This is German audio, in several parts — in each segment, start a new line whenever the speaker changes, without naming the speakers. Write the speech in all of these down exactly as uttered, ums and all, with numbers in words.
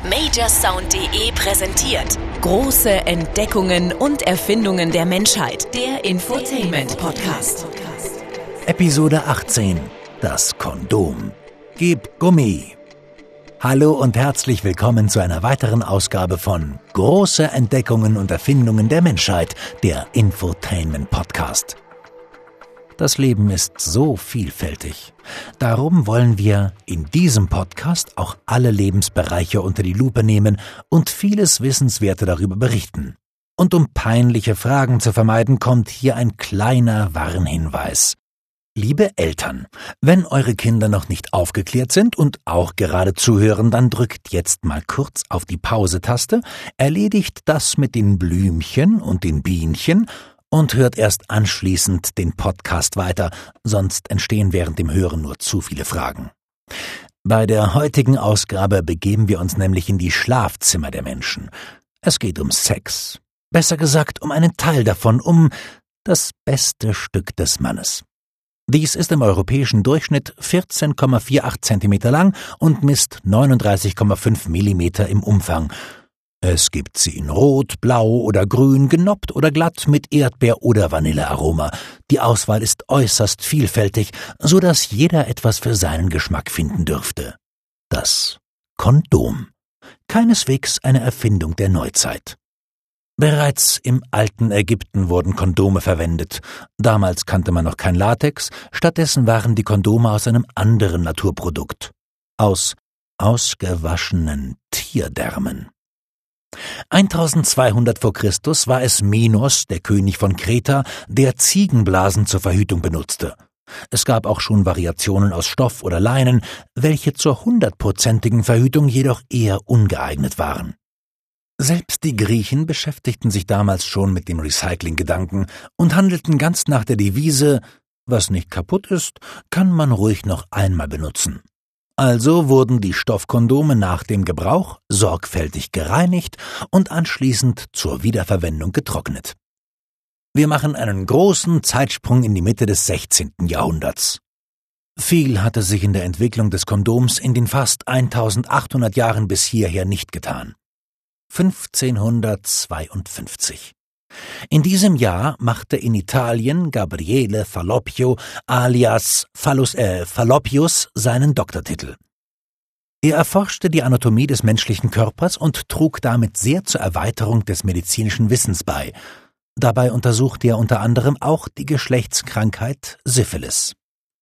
Majorsound.de präsentiert große Entdeckungen und Erfindungen der Menschheit. Der Infotainment-Podcast.
Episode achtzehn. Das Kondom. Gib Gummi. Hallo und herzlich willkommen zu einer weiteren Ausgabe von Große Entdeckungen und Erfindungen der Menschheit, der Infotainment-Podcast. Das Leben ist so vielfältig. Darum wollen wir in diesem Podcast auch alle Lebensbereiche unter die Lupe nehmen und vieles Wissenswerte darüber berichten. Und um peinliche Fragen zu vermeiden, kommt hier ein kleiner Warnhinweis. Liebe Eltern, wenn eure Kinder noch nicht aufgeklärt sind und auch gerade zuhören, dann drückt jetzt mal kurz auf die Pause-Taste, erledigt das mit den Blümchen und den Bienchen und hört erst anschließend den Podcast weiter, sonst entstehen während dem Hören nur zu viele Fragen. Bei der heutigen Ausgabe begeben wir uns nämlich in die Schlafzimmer der Menschen. Es geht um Sex. Besser gesagt um einen Teil davon, um das beste Stück des Mannes. Dies ist im europäischen Durchschnitt vierzehn Komma achtundvierzig Zentimeter lang und misst neununddreißig Komma fünf Millimeter im Umfang. Es gibt sie in Rot, Blau oder Grün, genoppt oder glatt mit Erdbeer- oder Vanillearoma. Die Auswahl ist äußerst vielfältig, so dass jeder etwas für seinen Geschmack finden dürfte. Das Kondom. Keineswegs eine Erfindung der Neuzeit. Bereits im alten Ägypten wurden Kondome verwendet. Damals kannte man noch kein Latex, stattdessen waren die Kondome aus einem anderen Naturprodukt. Aus ausgewaschenen Tierdärmen. eintausendzweihundert vor Christus war es Minos, der König von Kreta, der Ziegenblasen zur Verhütung benutzte. Es gab auch schon Variationen aus Stoff oder Leinen, welche zur hundertprozentigen Verhütung jedoch eher ungeeignet waren. Selbst die Griechen beschäftigten sich damals schon mit dem Recycling-Gedanken und handelten ganz nach der Devise, was nicht kaputt ist, kann man ruhig noch einmal benutzen. Also wurden die Stoffkondome nach dem Gebrauch sorgfältig gereinigt und anschließend zur Wiederverwendung getrocknet. Wir machen einen großen Zeitsprung in die Mitte des sechzehnten Jahrhunderts. Viel hatte sich in der Entwicklung des Kondoms in den fast eintausendachthundert Jahren bis hierher nicht getan. fünfzehnhundertzweiundfünfzig. In diesem Jahr machte in Italien Gabriele Fallopio alias Phallus, äh, Fallopius seinen Doktortitel. Er erforschte die Anatomie des menschlichen Körpers und trug damit sehr zur Erweiterung des medizinischen Wissens bei. Dabei untersuchte er unter anderem auch die Geschlechtskrankheit Syphilis.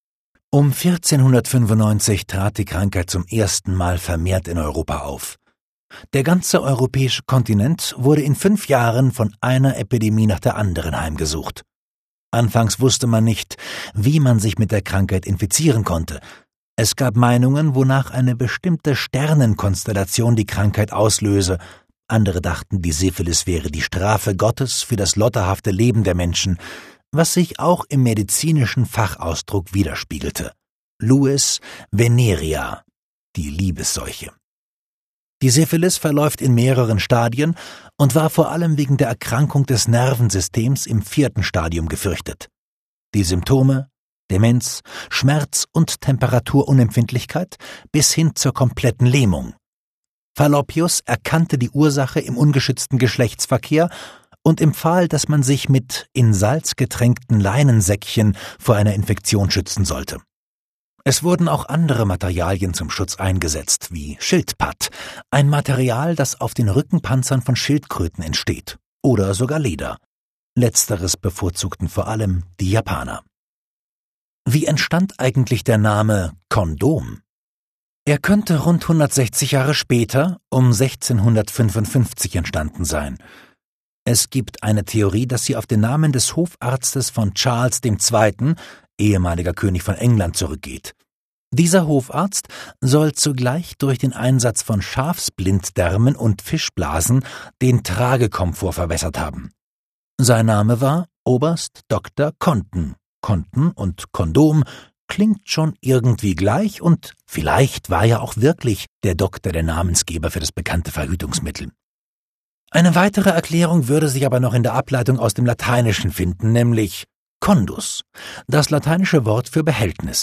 Um vierzehnhundertfünfundneunzig trat die Krankheit zum ersten Mal vermehrt in Europa auf. Der ganze europäische Kontinent wurde in fünf Jahren von einer Epidemie nach der anderen heimgesucht. Anfangs wusste man nicht, wie man sich mit der Krankheit infizieren konnte. Es gab Meinungen, wonach eine bestimmte Sternenkonstellation die Krankheit auslöse. Andere dachten, die Syphilis wäre die Strafe Gottes für das lotterhafte Leben der Menschen, was sich auch im medizinischen Fachausdruck widerspiegelte. Lues Venerea, die Liebesseuche. Die Syphilis verläuft in mehreren Stadien und war vor allem wegen der Erkrankung des Nervensystems im vierten Stadium gefürchtet. Die Symptome: Demenz, Schmerz und Temperaturunempfindlichkeit bis hin zur kompletten Lähmung. Fallopius erkannte die Ursache im ungeschützten Geschlechtsverkehr und empfahl, dass man sich mit in Salz getränkten Leinensäckchen vor einer Infektion schützen sollte. Es wurden auch andere Materialien zum Schutz eingesetzt, wie Schildpatt, ein Material, das auf den Rückenpanzern von Schildkröten entsteht, oder sogar Leder. Letzteres bevorzugten vor allem die Japaner. Wie entstand eigentlich der Name Kondom? Er könnte rund hundertsechzig Jahre später, um sechzehnhundertfünfundfünfzig, entstanden sein. Es gibt eine Theorie, dass sie auf den Namen des Hofarztes von Charles der Zweite., ehemaliger König von England, zurückgeht. Dieser Hofarzt soll zugleich durch den Einsatz von Schafsblinddärmen und Fischblasen den Tragekomfort verbessert haben. Sein Name war Oberst Doktor Konten. Konten und Kondom klingt schon irgendwie gleich und vielleicht war ja auch wirklich der Doktor der Namensgeber für das bekannte Verhütungsmittel. Eine weitere Erklärung würde sich aber noch in der Ableitung aus dem Lateinischen finden, nämlich Condus, das lateinische Wort für Behältnis.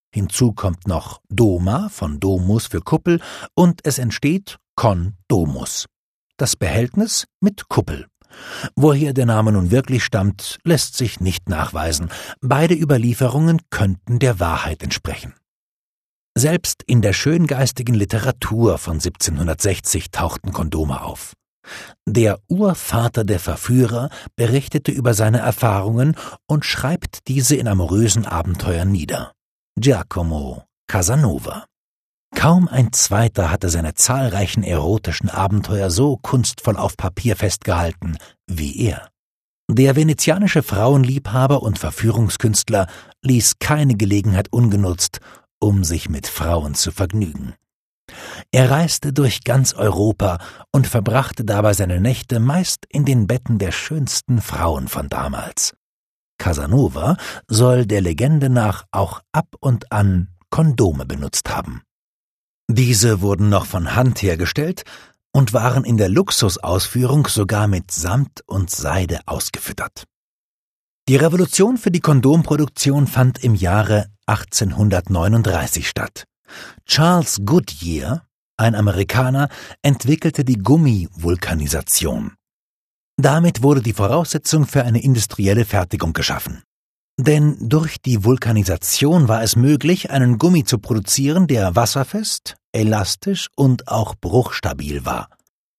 Hinzu kommt noch Doma von Domus für Kuppel und es entsteht Kondomus, das Behältnis mit Kuppel. Woher der Name nun wirklich stammt, lässt sich nicht nachweisen. Beide Überlieferungen könnten der Wahrheit entsprechen. Selbst in der schöngeistigen Literatur von siebzehnhundertsechzig tauchten Kondome auf. Der Urvater der Verführer berichtete über seine Erfahrungen und schreibt diese in amorösen Abenteuern nieder. Giacomo Casanova. Kaum ein zweiter hatte seine zahlreichen erotischen Abenteuer so kunstvoll auf Papier festgehalten wie er. Der venezianische Frauenliebhaber und Verführungskünstler ließ keine Gelegenheit ungenutzt, um sich mit Frauen zu vergnügen. Er reiste durch ganz Europa und verbrachte dabei seine Nächte meist in den Betten der schönsten Frauen von damals. Casanova soll der Legende nach auch ab und an Kondome benutzt haben. Diese wurden noch von Hand hergestellt und waren in der Luxusausführung sogar mit Samt und Seide ausgefüttert. Die Revolution für die Kondomproduktion fand im Jahre achtzehnhundertneununddreißig statt. Charles Goodyear, ein Amerikaner, entwickelte die Gummivulkanisation. Damit wurde die Voraussetzung für eine industrielle Fertigung geschaffen. Denn durch die Vulkanisation war es möglich, einen Gummi zu produzieren, der wasserfest, elastisch und auch bruchstabil war.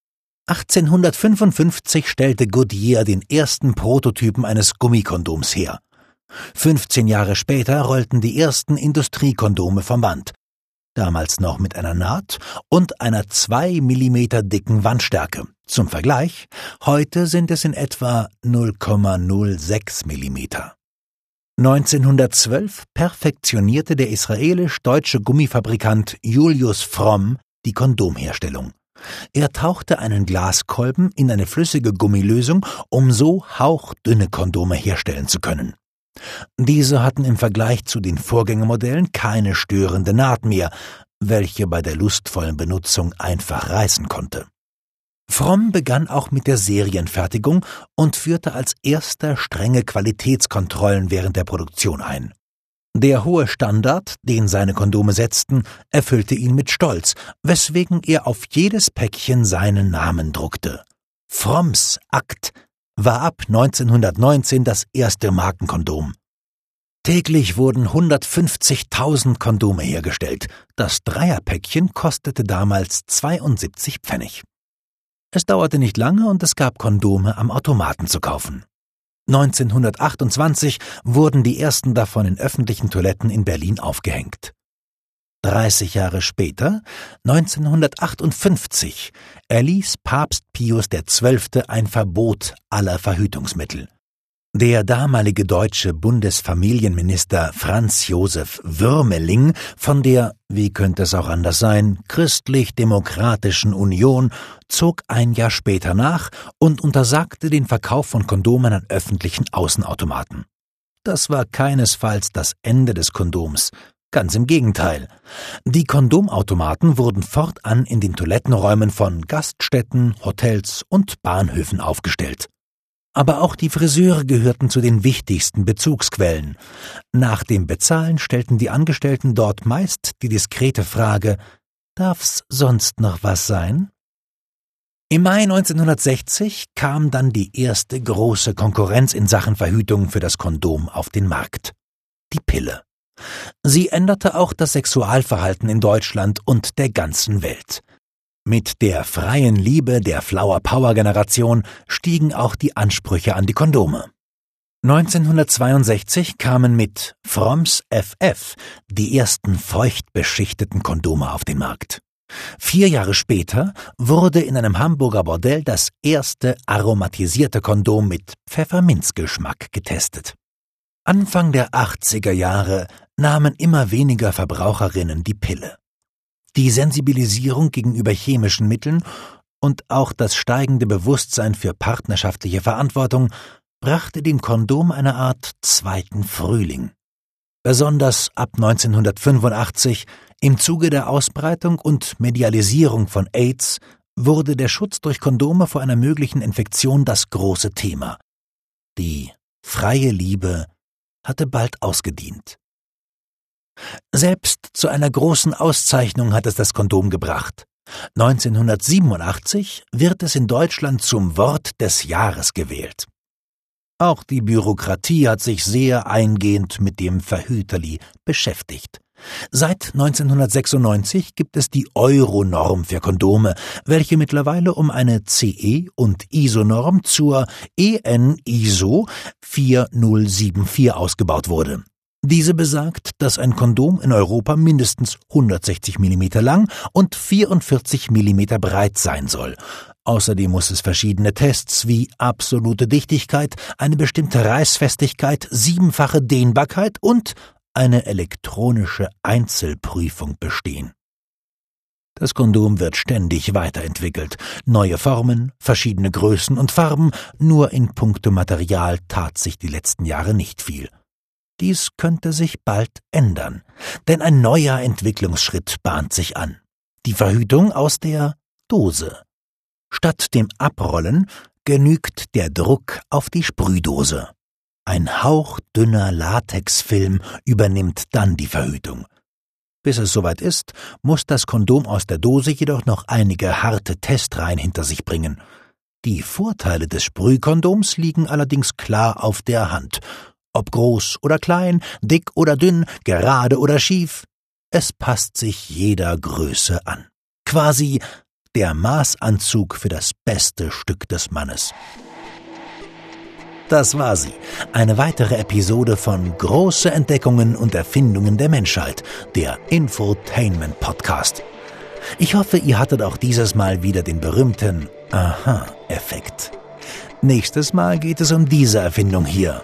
achtzehnhundertfünfundfünfzig stellte Goodyear den ersten Prototypen eines Gummikondoms her. fünfzehn Jahre später rollten die ersten Industriekondome vom Band, damals noch mit einer Naht und einer zwei Millimeter dicken Wandstärke. Zum Vergleich, heute sind es in etwa null Komma null sechs Millimeter. neunzehnhundertzwölf perfektionierte der israelisch-deutsche Gummifabrikant Julius Fromm die Kondomherstellung. Er tauchte einen Glaskolben in eine flüssige Gummilösung, um so hauchdünne Kondome herstellen zu können. Diese hatten im Vergleich zu den Vorgängermodellen keine störende Naht mehr, welche bei der lustvollen Benutzung einfach reißen konnte. Fromm begann auch mit der Serienfertigung und führte als erster strenge Qualitätskontrollen während der Produktion ein. Der hohe Standard, den seine Kondome setzten, erfüllte ihn mit Stolz, weswegen er auf jedes Päckchen seinen Namen druckte. Fromms Akt war ab neunzehnhundertneunzehn das erste Markenkondom. Täglich wurden hundertfünfzigtausend Kondome hergestellt. Das Dreierpäckchen kostete damals zweiundsiebzig Pfennig. Es dauerte nicht lange und es gab Kondome am Automaten zu kaufen. neunzehnhundertachtundzwanzig wurden die ersten davon in öffentlichen Toiletten in Berlin aufgehängt. dreißig Jahre später, neunzehnhundertachtundfünfzig, erließ Papst Pius der Zwölfte ein Verbot aller Verhütungsmittel. Der damalige deutsche Bundesfamilienminister Franz Josef Würmeling von der, wie könnte es auch anders sein, Christlich-Demokratischen Union zog ein Jahr später nach und untersagte den Verkauf von Kondomen an öffentlichen Außenautomaten. Das war keinesfalls das Ende des Kondoms, ganz im Gegenteil. Die Kondomautomaten wurden fortan in den Toilettenräumen von Gaststätten, Hotels und Bahnhöfen aufgestellt. Aber auch die Friseure gehörten zu den wichtigsten Bezugsquellen. Nach dem Bezahlen stellten die Angestellten dort meist die diskrete Frage: »Darf's sonst noch was sein?« Im Mai neunzehnhundertsechzig kam dann die erste große Konkurrenz in Sachen Verhütung für das Kondom auf den Markt: die Pille. Sie änderte auch das Sexualverhalten in Deutschland und der ganzen Welt. Mit der freien Liebe der Flower-Power-Generation stiegen auch die Ansprüche an die Kondome. neunzehnhundertzweiundsechzig kamen mit Fromms F F die ersten feucht beschichteten Kondome auf den Markt. Vier Jahre später wurde in einem Hamburger Bordell das erste aromatisierte Kondom mit Pfefferminzgeschmack getestet. Anfang der achtziger Jahre nahmen immer weniger Verbraucherinnen die Pille. Die Sensibilisierung gegenüber chemischen Mitteln und auch das steigende Bewusstsein für partnerschaftliche Verantwortung brachte dem Kondom eine Art zweiten Frühling. Besonders ab neunzehnhundertfünfundachtzig, im Zuge der Ausbreitung und Medialisierung von AIDS, wurde der Schutz durch Kondome vor einer möglichen Infektion das große Thema. Die freie Liebe hatte bald ausgedient. Selbst zu einer großen Auszeichnung hat es das Kondom gebracht. neunzehnhundertsiebenundachtzig wird es in Deutschland zum Wort des Jahres gewählt. Auch die Bürokratie hat sich sehr eingehend mit dem Verhüterli beschäftigt. Seit neunzehnhundertsechsundneunzig gibt es die Euro-Norm für Kondome, welche mittlerweile um eine C E- und I S O-Norm zur E N I S O vier null sieben vier ausgebaut wurde. Diese besagt, dass ein Kondom in Europa mindestens hundertsechzig Millimeter lang und vierundvierzig Millimeter breit sein soll. Außerdem muss es verschiedene Tests wie absolute Dichtigkeit, eine bestimmte Reißfestigkeit, siebenfache Dehnbarkeit und eine elektronische Einzelprüfung bestehen. Das Kondom wird ständig weiterentwickelt. Neue Formen, verschiedene Größen und Farben, nur in puncto Material tat sich die letzten Jahre nicht viel. Dies könnte sich bald ändern, denn ein neuer Entwicklungsschritt bahnt sich an. Die Verhütung aus der Dose. Statt dem Abrollen genügt der Druck auf die Sprühdose. Ein hauchdünner Latexfilm übernimmt dann die Verhütung. Bis es soweit ist, muss das Kondom aus der Dose jedoch noch einige harte Testreihen hinter sich bringen. Die Vorteile des Sprühkondoms liegen allerdings klar auf der Hand. Ob groß oder klein, dick oder dünn, gerade oder schief, es passt sich jeder Größe an. Quasi der Maßanzug für das beste Stück des Mannes. Das war sie, eine weitere Episode von Große Entdeckungen und Erfindungen der Menschheit, der Infotainment-Podcast. Ich hoffe, ihr hattet auch dieses Mal wieder den berühmten Aha-Effekt. Nächstes Mal geht es um diese Erfindung hier.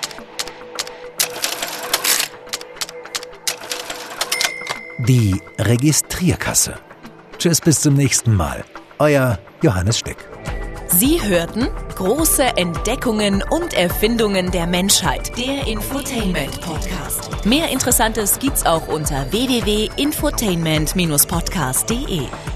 Die Registrierkasse. Tschüss, bis zum nächsten Mal. Euer Johannes Steck.
Sie hörten Große Entdeckungen und Erfindungen der Menschheit, der Infotainment-Podcast. Mehr Interessantes gibt's auch unter w w w punkt infotainment Bindestrich podcast punkt de.